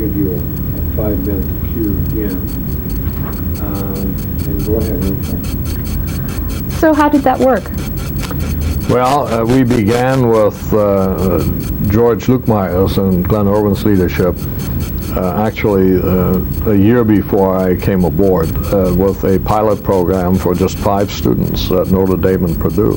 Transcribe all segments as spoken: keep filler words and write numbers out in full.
give you a, a five-minute cue again. Um, and go ahead, okay. So how did that work? Well, uh, we began with uh, George Lukemeyer's and Glenn Irwin's leadership uh, actually uh, a year before I came aboard uh, with a pilot program for just five students at Notre Dame and Purdue.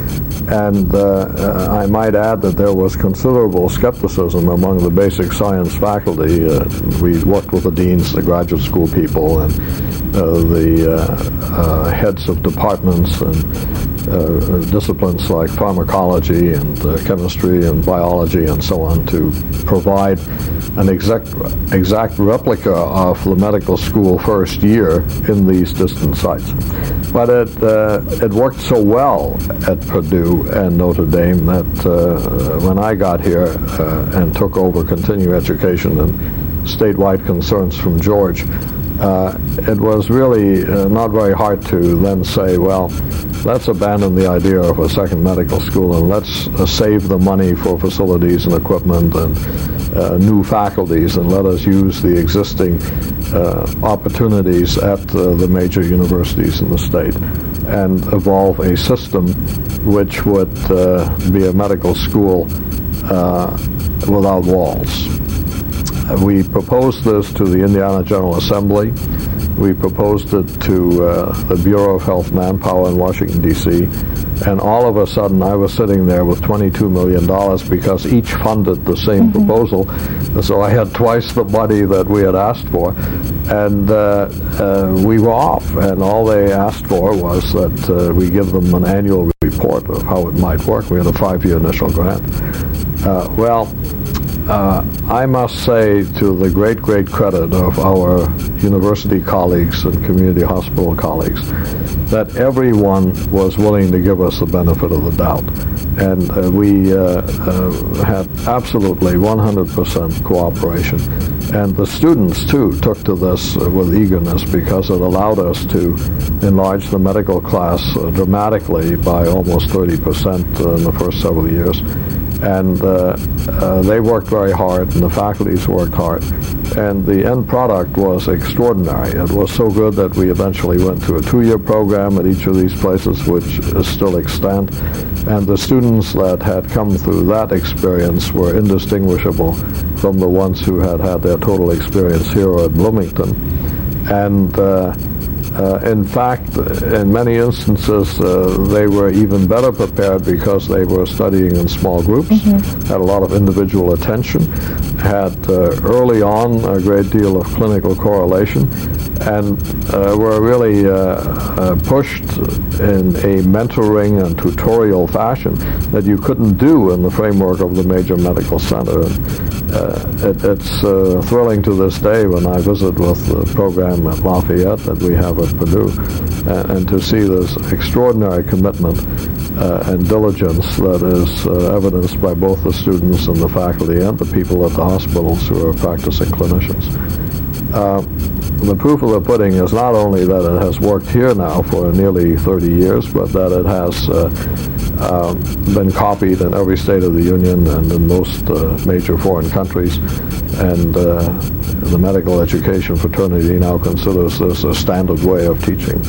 And uh, uh, I might add that there was considerable skepticism among the basic science faculty. Uh, we worked with the deans, the graduate school people, and uh, the uh, uh, heads of departments and uh, disciplines like pharmacology and uh, chemistry and biology and so on to provide an exact, exact replica of the medical school first year in these distant sites. But it, uh, it worked so well at Purdue and Notre Dame that uh, when I got here uh, and took over continuing education and statewide concerns from George, uh, it was really uh, not very hard to then say, well, let's abandon the idea of a second medical school and let's uh, save the money for facilities and equipment and uh, new faculties, and let us use the existing uh, opportunities at uh, the major universities in the state and evolve a system which would uh, be a medical school uh, without walls. We proposed this to the Indiana General Assembly. We proposed it to uh, the Bureau of Health Manpower in Washington, D C, and all of a sudden I was sitting there with twenty-two million dollars because each funded the same mm-hmm. proposal. So I had twice the money that we had asked for, and uh, uh, we were off, and all they asked for was that uh, we give them an annual report of how it might work. We had a five-year initial grant. Uh, well, Uh, I must say, to the great, great credit of our university colleagues and community hospital colleagues, that everyone was willing to give us the benefit of the doubt. And uh, we uh, uh, had absolutely one hundred percent cooperation. And the students, too, took to this uh, with eagerness because it allowed us to enlarge the medical class uh, dramatically by almost thirty percent uh, in the first several years. And uh, uh, they worked very hard, and the faculties worked hard. And the end product was extraordinary. It was so good that we eventually went to a two-year program at each of these places, which is still extant. And the students that had come through that experience were indistinguishable from the ones who had had their total experience here at Bloomington. And uh, Uh, in fact, in many instances, uh, they were even better prepared because they were studying in small groups, mm-hmm. had a lot of individual attention, had uh, early on a great deal of clinical correlation, and uh, were really uh, uh, pushed in a mentoring and tutorial fashion that you couldn't do in the framework of the major medical center. Uh, it, it's uh, thrilling to this day when I visit with the program at Lafayette that we have at Purdue, and, and to see this extraordinary commitment uh, and diligence that is uh, evidenced by both the students and the faculty and the people at the hospitals who are practicing clinicians. Uh, the proof of the pudding is not only that it has worked here now for nearly thirty years, but that it has uh, Uh, been copied in every state of the union and in most uh, major foreign countries, and uh, the medical education fraternity now considers this a standard way of teaching.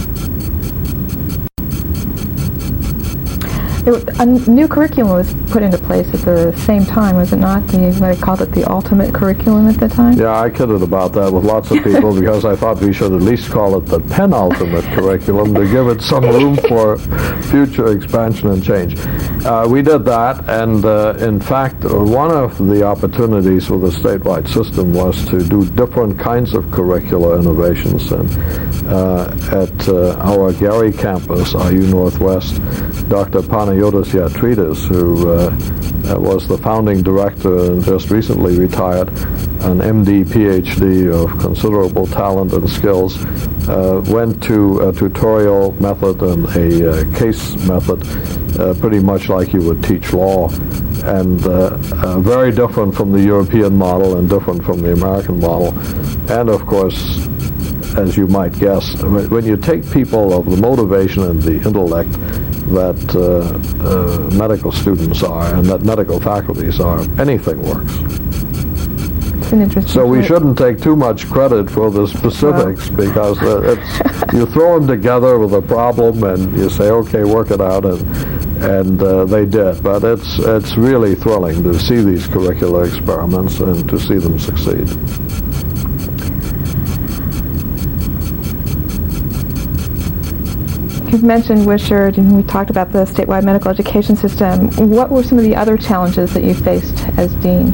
A new curriculum was put into place at the same time, was it not? The, they called it the ultimate curriculum at the time? Yeah, I kidded about that with lots of people because I thought we should at least call it the penultimate curriculum to give it some room for future expansion and change. Uh, we did that, and uh, in fact, one of the opportunities with the statewide system was to do different kinds of curricular innovations. And uh, at uh, our Gary campus, I U Northwest, Doctor Panayotis Yatridis, who uh, was the founding director and just recently retired, an M D, P H D of considerable talent and skills, uh, went to a tutorial method and a uh, case method, uh, pretty much like you would teach law, and uh, uh, very different from the European model and different from the American model. And of course, as you might guess, when you take people of the motivation and the intellect that uh, uh, medical students are and that medical faculties are, anything works. That's an interesting So we point. shouldn't take too much credit for the specifics, Wow. because uh, it's, you throw them together with a problem and you say, okay, work it out, and and uh, they did. But it's it's really thrilling to see these curricular experiments and to see them succeed. You've mentioned Wishart, and we talked about the statewide medical education system. What were some of the other challenges that you faced as dean?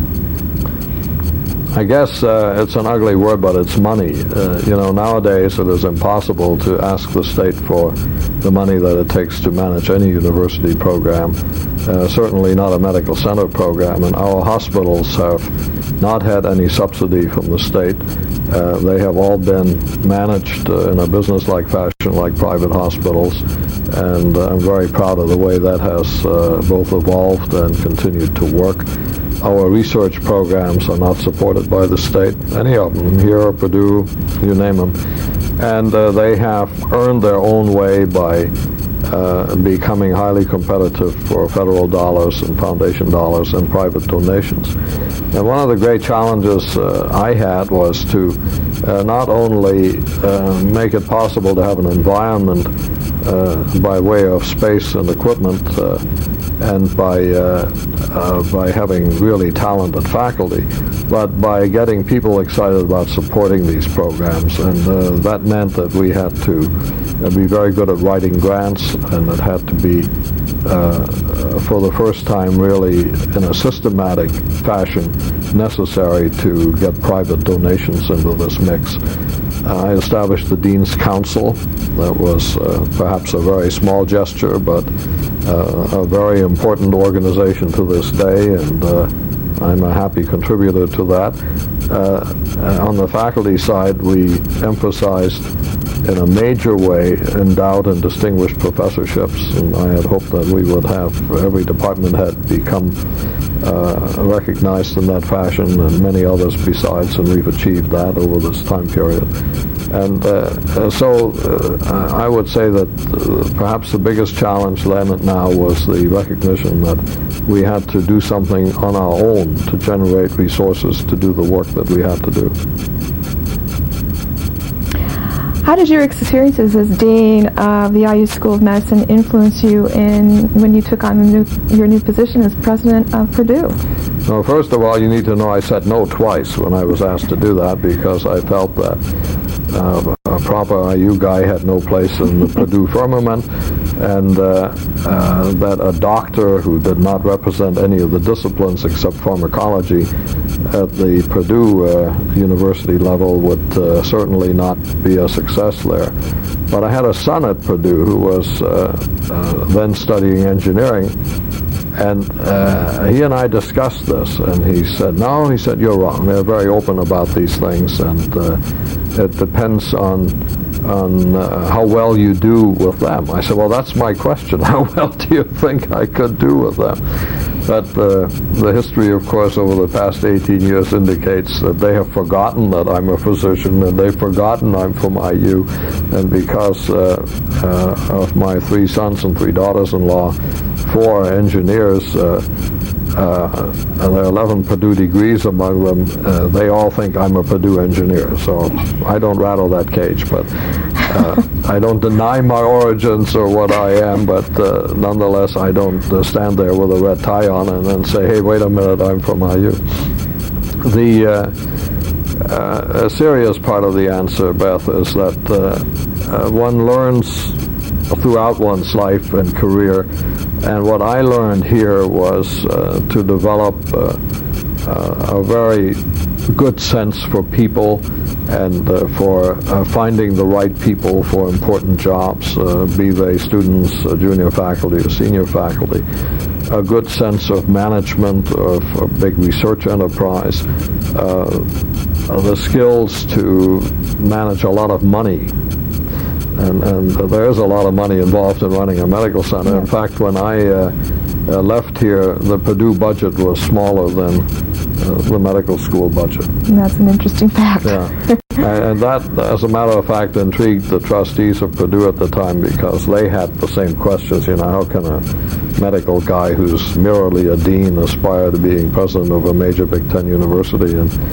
I guess uh, it's an ugly word, but it's money. Uh, you know, nowadays it is impossible to ask the state for the money that it takes to manage any university program, uh, certainly not a medical center program, and our hospitals have not had any subsidy from the state. Uh, they have all been managed uh, in a business-like fashion like private hospitals, and uh, I'm very proud of the way that has uh, both evolved and continued to work. Our research programs are not supported by the state, any of them, here, Purdue, you name them. And uh, they have earned their own way by uh, becoming highly competitive for federal dollars and foundation dollars and private donations. And one of the great challenges uh, I had was to uh, not only uh, make it possible to have an environment uh, by way of space and equipment uh, and by uh, uh, by having really talented faculty, but by getting people excited about supporting these programs. And uh, that meant that we had to uh, be very good at writing grants, and it had to be, uh, for the first time, really in a systematic fashion, necessary to get private donations into this mix. Uh, I established the Dean's Council. That was uh, perhaps a very small gesture, but uh, a very important organization to this day, and uh, I'm a happy contributor to that. Uh, on the faculty side, we emphasized in a major way endowed and distinguished professorships, and I had hoped that we would have every department head become uh, recognized in that fashion, and many others besides, and we've achieved that over this time period. And uh, so uh, I would say that uh, perhaps the biggest challenge then and now was the recognition that we had to do something on our own to generate resources to do the work that we had to do. How did your experiences as dean of the I U School of Medicine influence you in when you took on new, your new position as president of Purdue? Well, first of all, you need to know I said no twice when I was asked to do that, because I felt that uh, a proper I U guy had no place in the Purdue firmament, and uh, uh, that a doctor who did not represent any of the disciplines except pharmacology at the Purdue uh, University level would uh, certainly not be a success there. But I had a son at Purdue who was uh, uh, then studying engineering, and uh, he and I discussed this, and he said, no, he said, you're wrong. They're very open about these things, and uh, it depends on on uh, how well you do with them. I said, well, that's my question. How well do you think I could do with them? But uh, the history, of course, over the past eighteen years indicates that they have forgotten that I'm a physician, and they've forgotten I'm from I U. And because uh, uh, of my three sons and three daughters-in-law, four engineers, uh, uh, and there are eleven Purdue degrees among them, uh, they all think I'm a Purdue engineer. So I don't rattle that cage, but uh, I don't deny my origins or what I am, but uh, nonetheless, I don't uh, stand there with a red tie on and then say, hey, wait a minute, I'm from I U. The uh, uh, a serious part of the answer, Beth, is that uh, uh, one learns throughout one's life and career, and what I learned here was uh, to develop uh, uh, a very good sense for people, and uh, for uh, finding the right people for important jobs, uh, be they students, uh, junior faculty, or senior faculty. A good sense of management of a big research enterprise, uh, the skills to manage a lot of money. And, and there is a lot of money involved in running a medical center. In fact, when I uh, uh, left here, the Purdue budget was smaller than uh, the medical school budget. And that's an interesting fact. Yeah. And that, as a matter of fact, intrigued the trustees of Purdue at the time, because they had the same questions. You know, how can a medical guy who's merely a dean aspire to being president of a major Big Ten university? And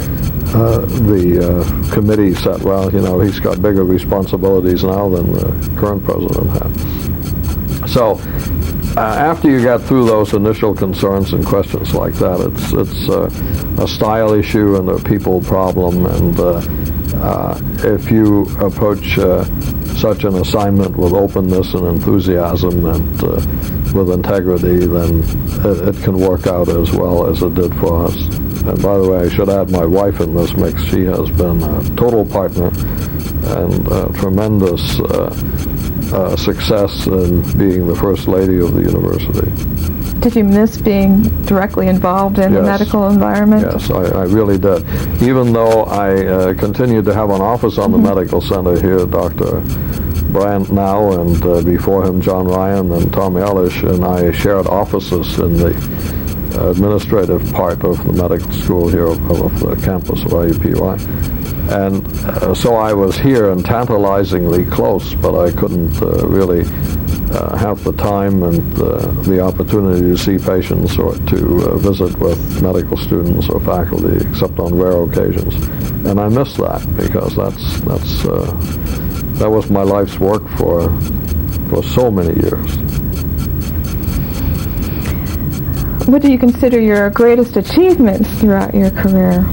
uh, the uh, committee said, well, you know, he's got bigger responsibilities now than the current president had. So uh, after you get through those initial concerns and questions like that, it's it's uh, a style issue and a people problem, and uh, uh, if you approach uh, such an assignment with openness and enthusiasm and uh, with integrity, then it, it can work out as well as it did for us. And by the way, I should add my wife in this mix. She has been a total partner and a tremendous uh, uh, success in being the First Lady of the university. Did you miss being directly involved in Yes. the medical environment? Yes, I, I really did. Even though I uh, continued to have an office on the Mm-hmm. medical center here, Doctor Brandt now, and uh, before him John Ryan and Tom Ehrlich, and I shared offices in the administrative part of the medical school here of, of the campus of I U P Y. And uh, so I was here and tantalizingly close, but I couldn't uh, really uh, have the time and uh, the opportunity to see patients or to uh, visit with medical students or faculty, except on rare occasions. And I miss that, because that's that's uh, that was my life's work for for so many years. What do you consider your greatest achievements throughout your career?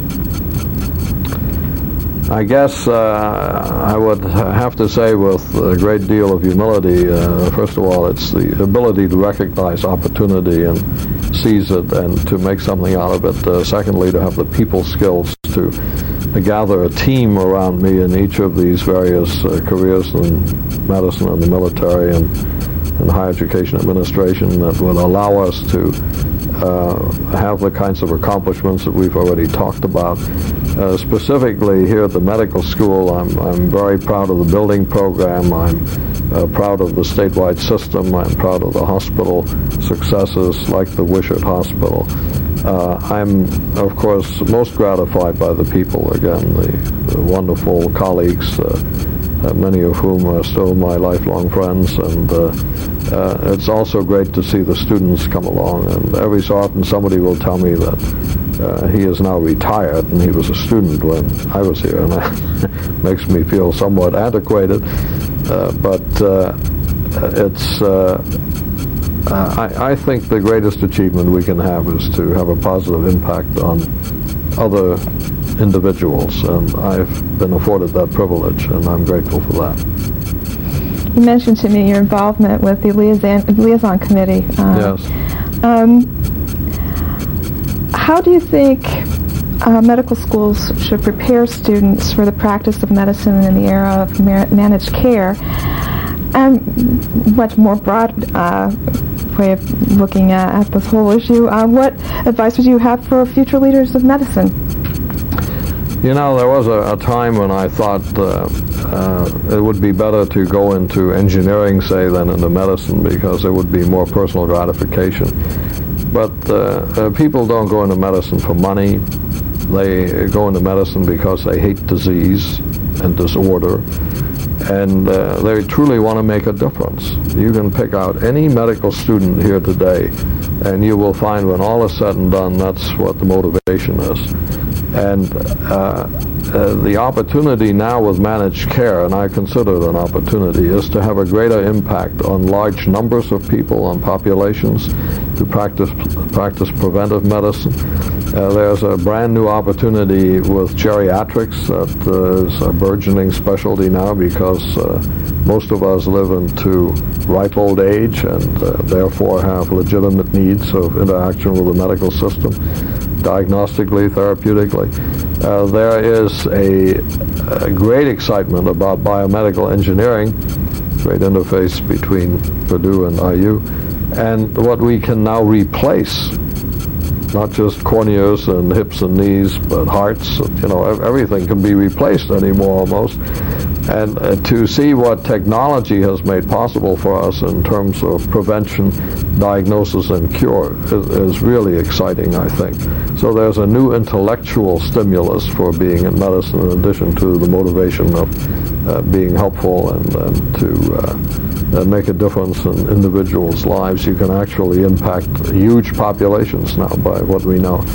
I guess uh, I would have to say with a great deal of humility, uh, first of all, it's the ability to recognize opportunity and seize it and to make something out of it. Uh, secondly, to have the people skills to, to gather a team around me in each of these various uh, careers in medicine and the military and in higher education administration that would allow us to uh, have the kinds of accomplishments that we've already talked about. Uh, specifically here at the medical school, I'm, I'm very proud of the building program. I'm uh, proud of the statewide system. I'm proud of the hospital successes like the Wishart Hospital. Uh, I'm, of course, most gratified by the people, again, the, the wonderful colleagues, uh, uh, many of whom are still my lifelong friends, and uh, uh, it's also great to see the students come along, and every so often somebody will tell me that uh, he is now retired and he was a student when I was here, and that makes me feel somewhat antiquated, uh, but uh, it's uh, I, I think the greatest achievement we can have is to have a positive impact on other individuals, and I've been afforded that privilege, and I'm grateful for that. You mentioned to me your involvement with the liaison, liaison committee. Uh, Yes. Um, how do you think uh, medical schools should prepare students for the practice of medicine in the era of ma- managed care, and much more broad uh, way of looking at, at this whole issue? Uh, what advice would you have for future leaders of medicine? You know, there was a, a time when I thought uh, uh, it would be better to go into engineering, say, than into medicine, because it would be more personal gratification. But uh, uh, people don't go into medicine for money. They go into medicine because they hate disease and disorder, and uh, they truly want to make a difference. You can pick out any medical student here today, and you will find when all is said and done, that's what the motivation is. And uh, uh, the opportunity now with managed care, and I consider it an opportunity, is to have a greater impact on large numbers of people, on populations, to practice practice preventive medicine. Uh, there's a brand new opportunity with geriatrics that uh, is a burgeoning specialty now, because uh, most of us live into ripe old age and uh, therefore have legitimate needs of interaction with the medical system, diagnostically, therapeutically. Uh, there is a, a great excitement about biomedical engineering, great interface between Purdue and I U, and what we can now replace, not just corneas and hips and knees, but hearts. You know, everything can be replaced anymore almost. And uh, to see what technology has made possible for us in terms of prevention, diagnosis, and cure is, is really exciting, I think. So there's a new intellectual stimulus for being in medicine, in addition to the motivation of uh, being helpful and, and to uh, uh, make a difference in individuals' lives. You can actually impact huge populations now by what we know.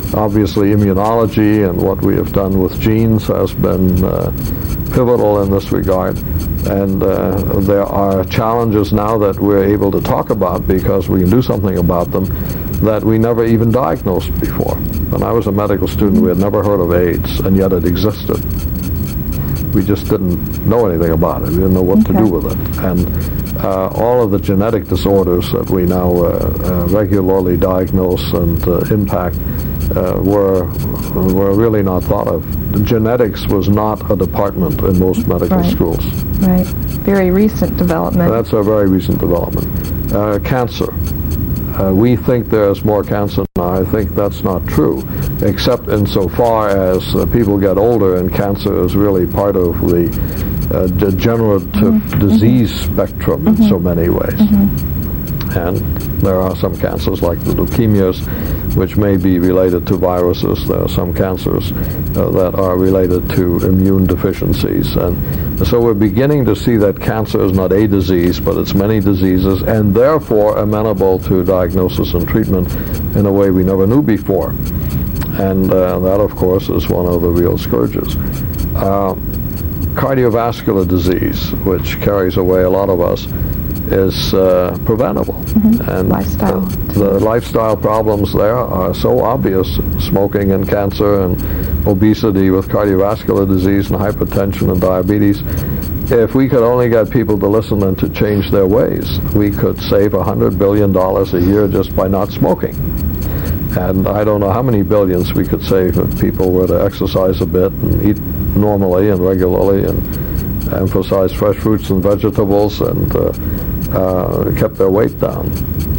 obviously immunology and what we have done with genes has been uh, pivotal in this regard. And uh, there are challenges now that we're able to talk about because we can do something about them that we never even diagnosed before. When I was a medical student, we had never heard of AIDS, and yet it existed. We just didn't know anything about it. We didn't know what okay. to do with it. And uh, all of the genetic disorders that we now uh, uh, regularly diagnose and uh, impact uh, were were really not thought of. Genetics was not a department in most medical right. schools. Right. Very recent development. That's a very recent development. Uh, cancer. Uh, we think there's more cancer now. I think that's not true, except insofar as uh, people get older and cancer is really part of the uh, degenerative mm-hmm. disease mm-hmm. spectrum mm-hmm. in so many ways. Mm-hmm. And there are some cancers like the leukemias, which may be related to viruses. There are some cancers uh, that are related to immune deficiencies. And so we're beginning to see that cancer is not a disease, but it's many diseases, and therefore amenable to diagnosis and treatment in a way we never knew before. And uh, that, of course, is one of the real scourges. Uh, cardiovascular disease, which carries away a lot of us, is uh, preventable. Mm-hmm. And lifestyle. The, the lifestyle problems there are so obvious. Smoking and cancer and obesity with cardiovascular disease and hypertension and diabetes. If we could only get people to listen and to change their ways, we could save one hundred billion dollars a year just by not smoking. And I don't know how many billions we could save if people were to exercise a bit and eat normally and regularly and emphasize fresh fruits and vegetables and uh, uh, kept their weight down.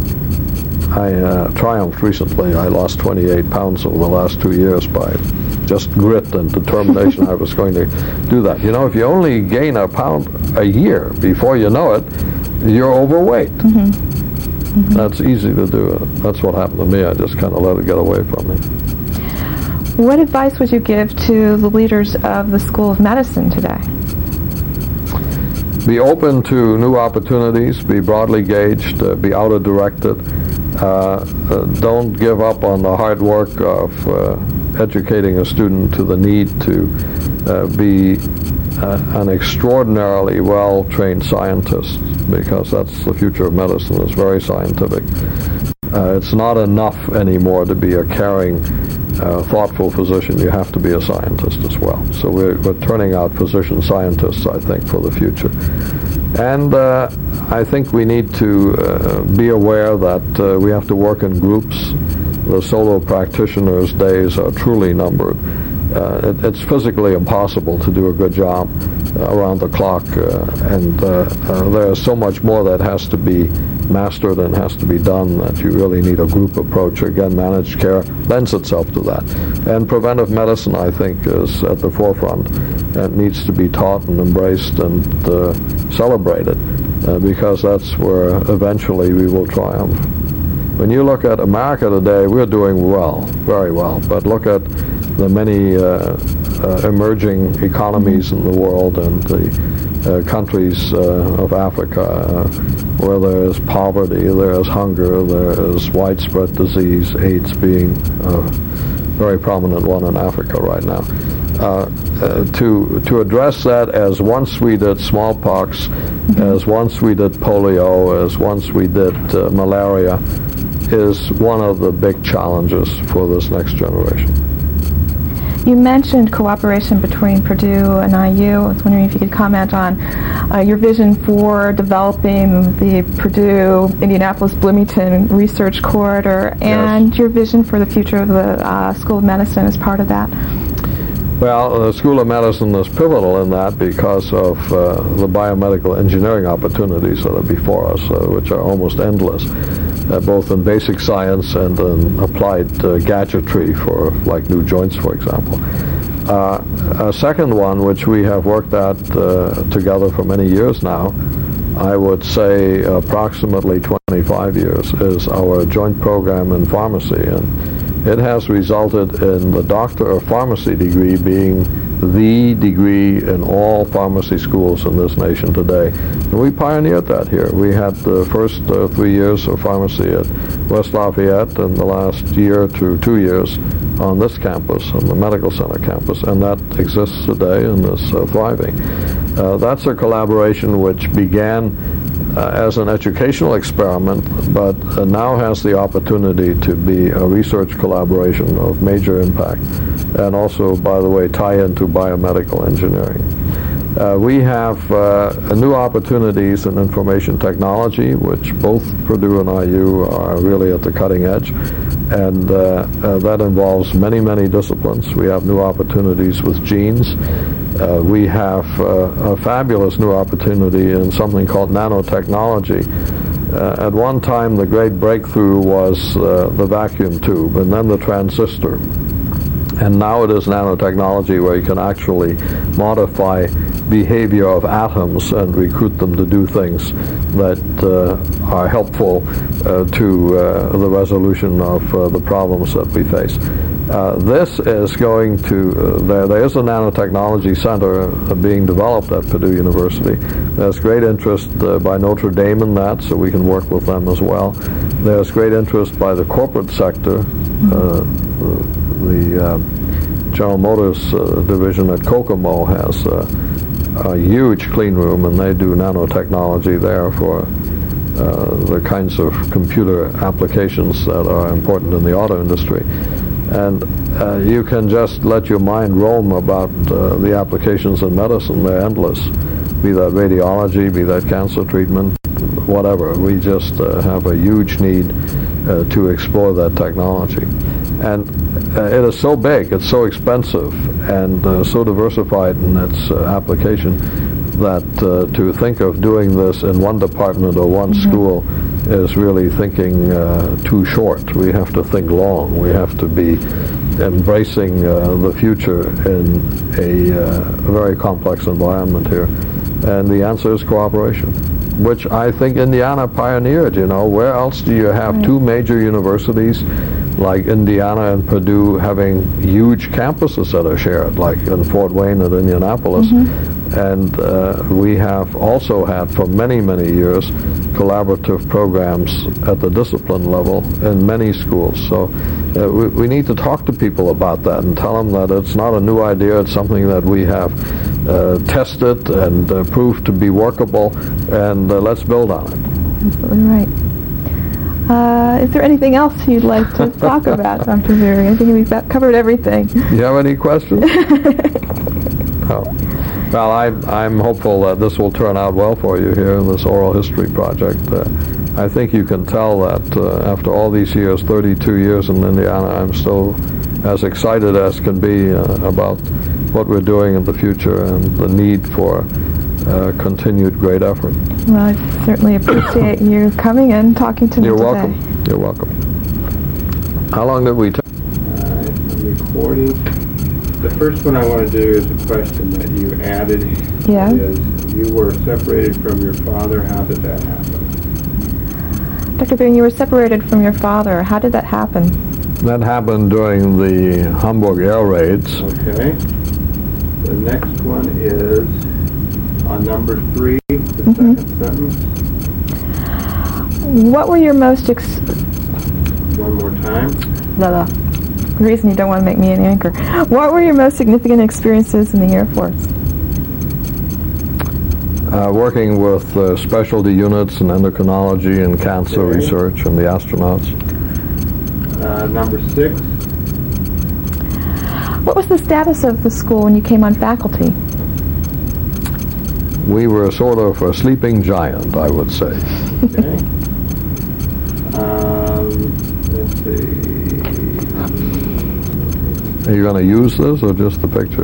I uh, triumphed recently. I lost twenty-eight pounds over the last two years by just grit and determination. I was going to do that. You know, if you only gain a pound a year before you know it, you're overweight. Mm-hmm. Mm-hmm. That's easy to do. That's what happened to me. I just kind of let it get away from me. What advice would you give to the leaders of the School of Medicine today? Be open to new opportunities, be broadly gauged, uh, be outer-directed. Uh, uh, don't give up on the hard work of uh, educating a student to the need to uh, be uh, an extraordinarily well-trained scientist, because that's the future of medicine. It's very scientific. Uh, it's not enough anymore to be a caring, uh, thoughtful physician. You have to be a scientist as well. So we're, we're turning out physician scientists, I think, for the future. And uh, I think we need to uh, be aware that uh, we have to work in groups. The solo practitioners' days are truly numbered. Uh, it, it's physically impossible to do a good job uh, around the clock, uh, and uh, uh, there's so much more that has to be mastered and has to be done that you really need a group approach. Again, managed care lends itself to that. And preventive medicine, I think, is at the forefront and needs to be taught and embraced and uh, celebrated, uh, because that's where eventually we will triumph. When you look at America today, we're doing well, very well, but look at the many uh, uh, emerging economies in the world and the uh, countries uh, of Africa, uh, where there is poverty, there is hunger, there is widespread disease, AIDS being a very prominent one in Africa right now. Uh, uh, to to address that as once we did smallpox, mm-hmm. as once we did polio, as once we did uh, malaria, is one of the big challenges for this next generation. You mentioned cooperation between Purdue and I U. I was wondering if you could comment on uh, your vision for developing the Purdue-Indianapolis-Bloomington Research Corridor, and yes. your vision for the future of the uh, School of Medicine as part of that. Well, the School of Medicine is pivotal in that because of uh, the biomedical engineering opportunities that are before us, uh, which are almost endless. Uh, both in basic science and in applied uh, gadgetry for, like, new joints, for example. Uh, a second one, which we have worked at uh, together for many years now, I would say approximately twenty-five years, is our joint program in pharmacy. And it has resulted in the Doctor of Pharmacy degree being the degree in all pharmacy schools in this nation today. And we pioneered that here. We had the first uh, three years of pharmacy at West Lafayette, and the last year to two years on this campus, on the Medical Center campus, and that exists today and is uh, thriving. Uh, that's a collaboration which began uh, as an educational experiment, but uh, now has the opportunity to be a research collaboration of major impact, and also, by the way, tie into biomedical engineering. Uh, we have uh, new opportunities in information technology, which both Purdue and I U are really at the cutting edge, and uh, uh, that involves many, many disciplines. We have new opportunities with genes. Uh, we have uh, a fabulous new opportunity in something called nanotechnology. Uh, at one time, the great breakthrough was uh, the vacuum tube, and then the transistor. And now it is nanotechnology, where you can actually modify behavior of atoms and recruit them to do things that uh, are helpful uh, to uh, the resolution of uh, the problems that we face. Uh, this is going to, uh, there, there is a nanotechnology center uh, being developed at Purdue University. There's great interest uh, by Notre Dame in that, so we can work with them as well. There's great interest by the corporate sector. Uh, the the uh, General Motors uh, division at Kokomo has uh, a huge clean room, and they do nanotechnology there for uh, the kinds of computer applications that are important in the auto industry. And uh, you can just let your mind roam about uh, the applications in medicine. They're endless, be that radiology, be that cancer treatment, whatever. We just uh, have a huge need uh, to explore that technology. And uh, it is so big, it's so expensive, and uh, so diversified in its uh, application that uh, to think of doing this in one department or one mm-hmm. school is really thinking uh, too short. We have to think long. We have to be embracing uh, the future in a uh, very complex environment here. And the answer is cooperation, which I think Indiana pioneered. You know, where else do you have right. two major universities like Indiana and Purdue having huge campuses that are shared, like in Fort Wayne and Indianapolis? Mm-hmm. And uh, we have also had for many, many years collaborative programs at the discipline level in many schools. So uh, we, we need to talk to people about that and tell them that it's not a new idea, it's something that we have uh, tested and uh, proved to be workable, and uh, let's build on it. Absolutely right. Uh, is there anything else you'd like to talk about, Doctor Verey? I think we've covered everything. You have any questions? Oh. Well, I, I'm hopeful that this will turn out well for you here in this oral history project. Uh, I think you can tell that uh, after all these years, thirty-two years in Indiana, I'm still as excited as can be uh, about what we're doing in the future and the need for uh, continued great effort. Well, I certainly appreciate you coming and talking to me You're today. welcome. You're welcome. How long did we take? Uh, I'm recording. The first one I want to do is a question that you added. Yeah. Is you were separated from your father. How did that happen? Doctor Verey, you were separated from your father. How did that happen? That happened during the Hamburg air raids. Okay. The next one is on number three, the mm-hmm. second sentence. What were your most ex- One more time. La la. The reason you don't want to make me an anchor. What were your most significant experiences in the Air Force? Uh, working with uh, specialty units in endocrinology and cancer okay. research and the astronauts. Uh, number six. What was the status of the school when you came on faculty? We were sort of a sleeping giant, I would say. Okay. um, let's see. Are you going to use this or just the picture?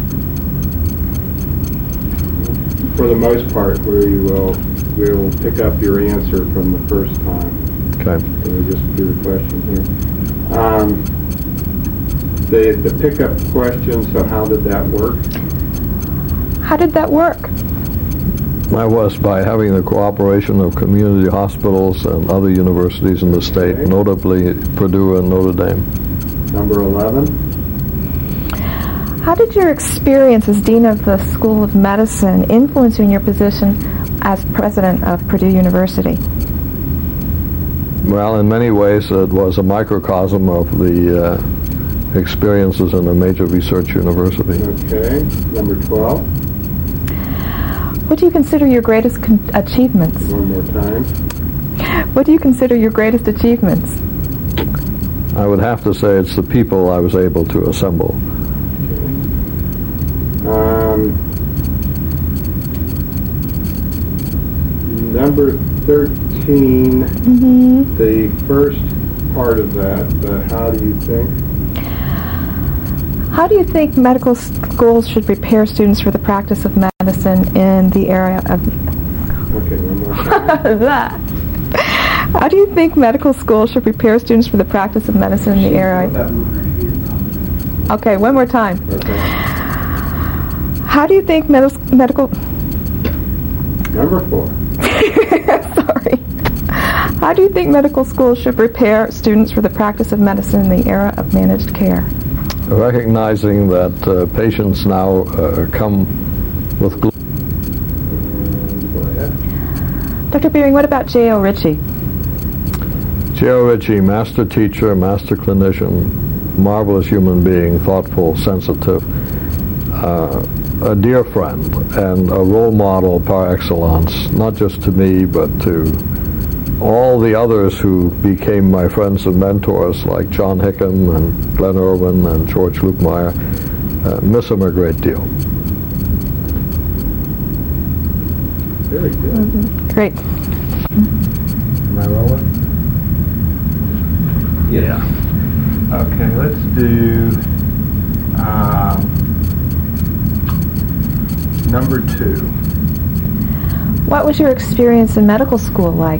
For the most part, where you will, we will pick up your answer from the first time. Okay. So we just do the question here. Um, the the pickup question. So how did that work? How did that work? That was by having the cooperation of community hospitals and other universities in the state, okay. notably Purdue and Notre Dame. Number eleven. How did your experience as Dean of the School of Medicine influence you in your position as President of Purdue University? Well, in many ways it was a microcosm of the uh, experiences in a major research university. Okay. Number twelve. What do you consider your greatest con- achievements? One more time. What do you consider your greatest achievements? I would have to say it's the people I was able to assemble. Um, number thirteen, Mm-hmm. the first part of that, the how do you think? How do you think medical schools should prepare students for the practice of medicine in the area of... Okay, one more time. that. How do you think medical schools should prepare students for the practice of medicine in the area? Okay, one more time. Okay. How do you think med- medical... Number four. Sorry. How do you think medical schools should prepare students for the practice of medicine in the era of managed care? Recognizing that uh, patients now uh, come with gl- Um, go ahead. Doctor Beering, what about J O. Ritchie? J O. Ritchie, master teacher, master clinician, marvelous human being, thoughtful, sensitive, uh, a dear friend, and a role model par excellence, not just to me, but to all the others who became my friends and mentors, like John Hickam and Glenn Irwin and George Lukemire. Uh, miss him a great deal. Very good. Mm-hmm. Great. Am I rolling? Yeah. Okay, let's do um, number two. What was your experience in medical school like?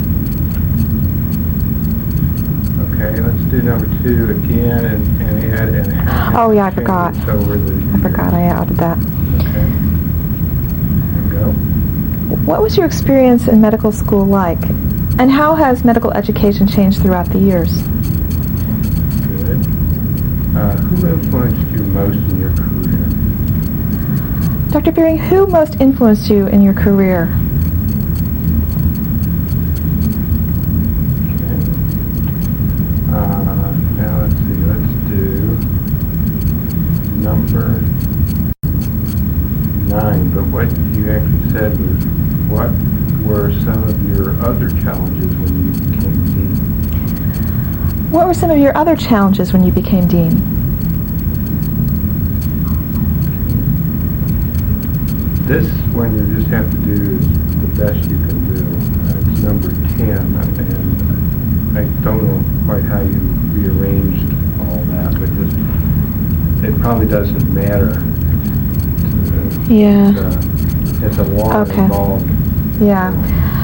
Okay, let's do number two again and, and add and how Oh, yeah, I it forgot. changes over the I forgot I added that. Okay. And go. What was your experience in medical school like? And how has medical education changed throughout the years? Good. Uh, who influenced you most in your career? Doctor Beering, who most influenced you in your career? Uh, now let's see, let's do number nine, but what you actually said was, what were some of your other challenges when you became dean? What were some of your other challenges when you became dean? This one you just have to do is the best you can do. Uh, it's number ten, and I don't know quite how you rearranged all that, but just, it probably doesn't matter. It's, uh, Yeah. It's a, it's a long, Okay. involved. Yeah.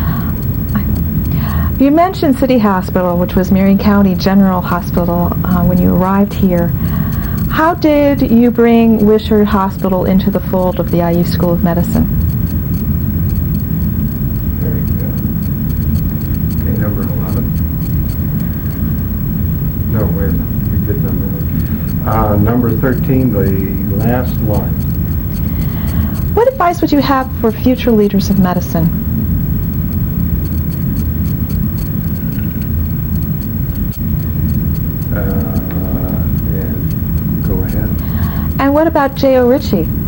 You mentioned City Hospital, which was Marion County General Hospital, uh, when you arrived here. How did you bring Wishart Hospital into the fold of the I U School of Medicine? Very good. Okay, number eleven. No, wait a minute. We did number eleven. Uh, number thirteen, the last line. What advice would you have for future leaders of medicine? Uh, and go ahead. And what about J O. Ritchie?